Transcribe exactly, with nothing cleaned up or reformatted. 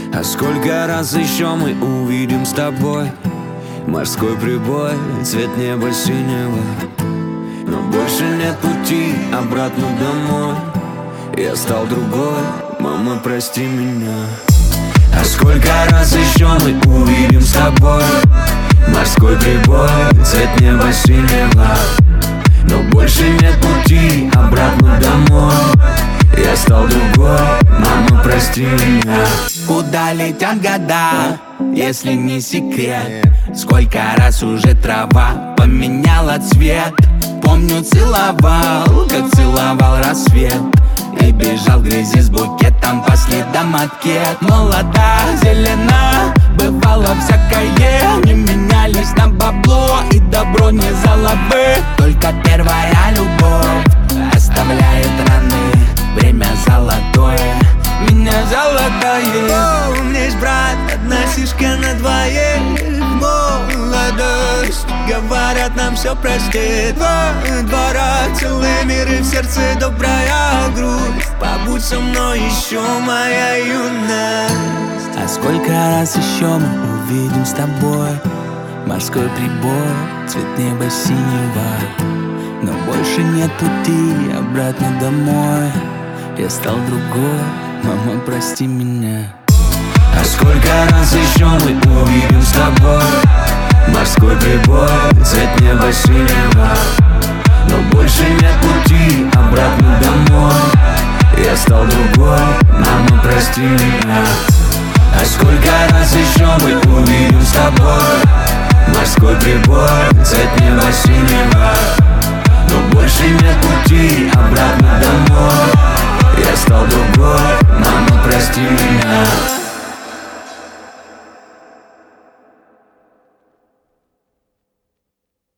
А сколько раз еще мы увидим с тобой морской прибой, цвет неба синего, но больше нет пути обратно домой. Я стал другой, мама, прости меня. А сколько раз еще мы увидим с тобой морской прибой, цвет неба синего, но больше нет пути обратно домой. Я стал другой, мама, прости меня. Куда летят года, если не секрет? Сколько раз уже трава поменяла цвет? Помню, целовал, как целовал рассвет, и бежал в грязи с букетом по следам макет. Молода, зелена, бывало всякое, не менялись на бабло, и добро не залабы. Только первая любовь оставляет раны, время золотое, меня золотое. О, у меня есть брат, одна сишка на двоих. Молодость, говорят, нам все простит. Два двора, целый мир и в сердце добрая грусть. Побудь со мной еще, моя юность. А сколько раз еще мы увидим с тобой морской прибой, цвет неба синего, но больше нет пути обратно домой. Я стал другой, мама, прости меня. А сколько раз еще мы увидим с тобой морской прибой, цвет неба синего, но больше нет пути обратно домой. Я стал другой, мама, прости меня. А сколько раз еще мы увидим с тобой морской прибой, цвет неба синего, но больше нет пути обратно домой. Я стал другой, мама, прости меня.